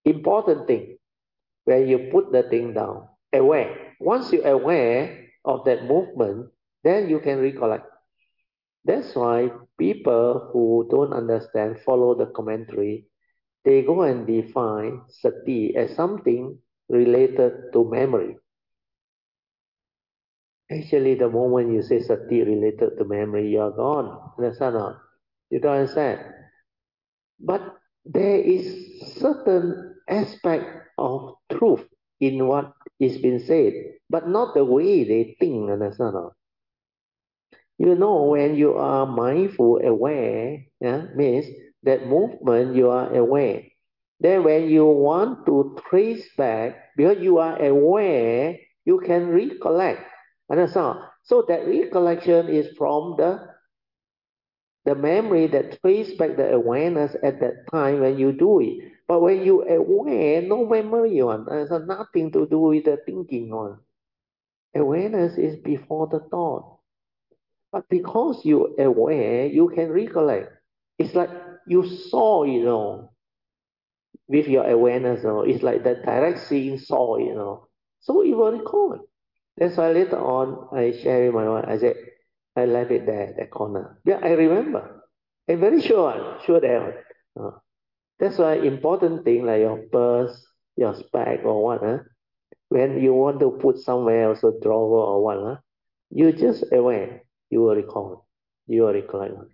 important thing where you put the thing down. Aware. Once you're aware of that movement, then you can recollect. That's why people who don't understand follow the commentary. They go and define sati as something related to memory. Actually, the moment you say sati related to memory, you're gone. Understand or not? You don't understand. But there is certain aspect of truth in what is being said, but not the way they think. Understand or not? You know, when you are mindful, aware, yeah, means that movement you are aware. Then when you want to trace back, because you are aware, you can recollect. Understand? So that recollection is from the memory that trace back the awareness at that time when you do it. But when you aware, no memory on. There's nothing to do with the thinking on. Awareness is before the thought. But because you aware, you can recollect. It's like you saw, with your awareness, It's like the direct seeing saw, So you will recall. That's why later on I share with my wife. I said, I left it there, that corner. Yeah, I remember. I'm very sure that. That's why important thing like your purse, your bag or what, when you want to put somewhere also drawer or what, you just aware, you will recall, you will recollect.